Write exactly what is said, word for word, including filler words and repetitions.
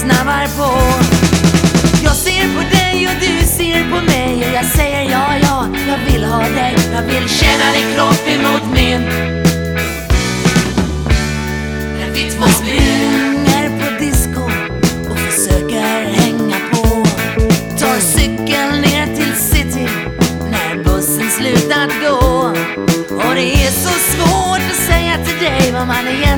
snabbar på. Jag ser på dig och du ser på mig och jag säger ja, ja, jag vill ha dig. Jag vill känna din kropp emot min.